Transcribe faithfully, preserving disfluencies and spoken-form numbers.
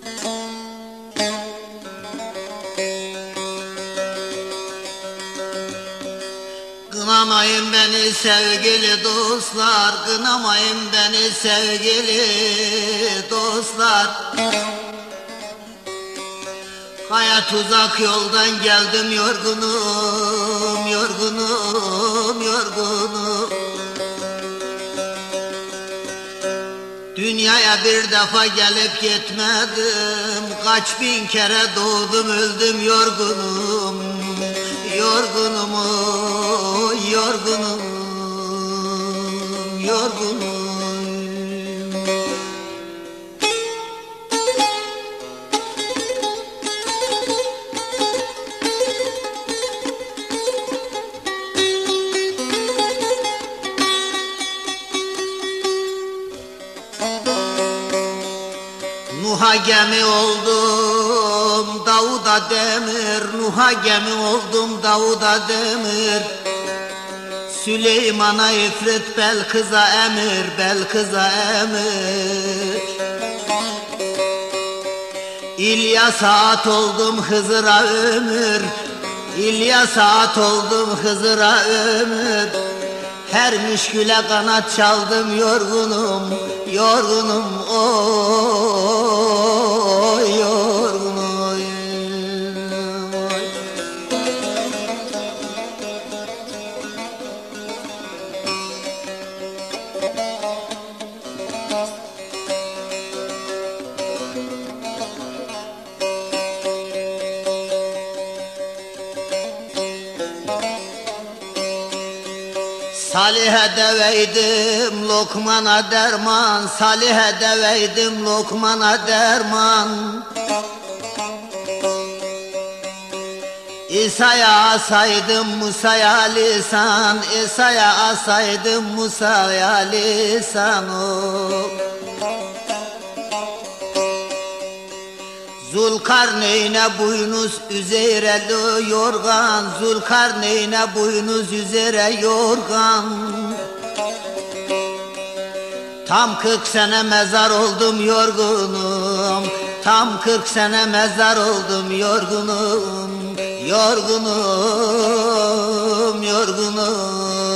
Kınamayın beni sevgili dostlar, kınamayın beni sevgili dostlar. Hayat uzak yoldan geldim yorgunum, yorgunum, yorgunum. Dünyaya bir defa gelip gitmedim, kaç bin kere doğdum öldüm yorgunum, yorgunum, oy, yorgunum, yorgunum. Nuh'a gemi oldum Davud'a demir, Nuh'a gemi oldum Davud'a demir. Süleyman'a ifrit, Belkıs'a emir, Belkıs'a emir. İlyas'a at oldum Hızır'a ömür, İlyas'a at oldum Hızır'a ömür. Her müşküle kanat çaldım yorgunum, yorgunum, oy, yorgunum, oy. Salih'e deveydim Lokman'a derman, Salih'e deveydim Lokman'a derman. İsa'ya asaydım Musa'ya lisan, İsa'ya asaydım Musa'ya lisan. Oh. Zulkarneyn'e buynuz üzere yorgan, Zulkarneyn'e buynuz üzere yorgan. Tam kırk sene mezar oldum yorgunum, tam kırk sene mezar oldum yorgunum, yorgunum, yorgunum.